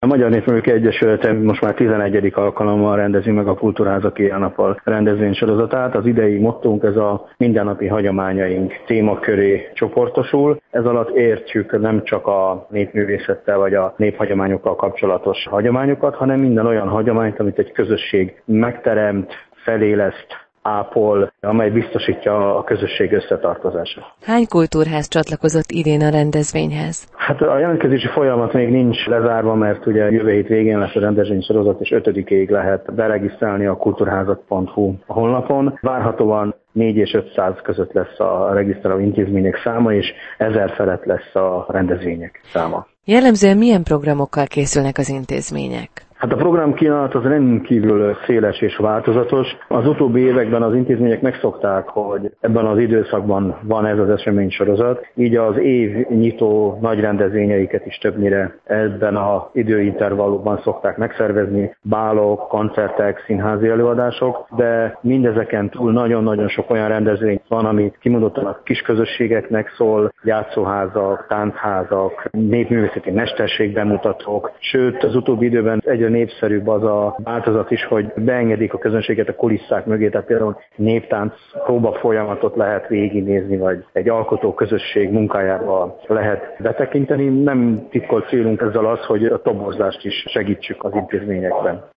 Magyar Népművészeti Egyesülete most már 11. alkalommal rendezi meg a Kultúrházak éjjel-nappal rendezvénysorozatát. Az idei mottónk ez a mindennapi hagyományaink témaköré csoportosul. Ez alatt értjük nem csak a népművészettel vagy a néphagyományokkal kapcsolatos hagyományokat, hanem minden olyan hagyományt, amit egy közösség megteremt, feléleszt, ápol, amely biztosítja a közösség összetartozását. Hány kultúrház csatlakozott idén a rendezvényhez? Hát a jelentkezési folyamat még nincs lezárva, mert ugye jövő hét végén lesz a rendezvénysorozat, és 5-ig lehet beregisztrálni a kulturházak.hu honlapon. Várhatóan 4 és 500 között lesz a regisztráló intézmények száma, és 1000 felett lesz a rendezvények száma. Jellemzően milyen programokkal készülnek az intézmények? Hát a programkínálat az rendkívül széles és változatos. Az utóbbi években az intézmények megszokták, hogy ebben az időszakban van ez az eseménysorozat, így az év nyitó nagy rendezvényeiket is többnyire ebben az időintervallumban szokták megszervezni, bálok, koncertek, színházi előadások, de mindezeken túl nagyon-nagyon sok olyan rendezvény van, amit kimondottan a kisközösségeknek szól, játszóházak, táncházak, népművészeti mesterségbemutatók, sőt az utóbbi időben egyre népszerűbb az a változat is, hogy beengedik a közönséget a kulisszák mögé, tehát például néptánc próba folyamatot lehet végignézni, vagy egy alkotó közösség munkájába lehet betekinteni. Nem titkolt célunk ezzel az, hogy a toborzást is segítsük az intézményekben.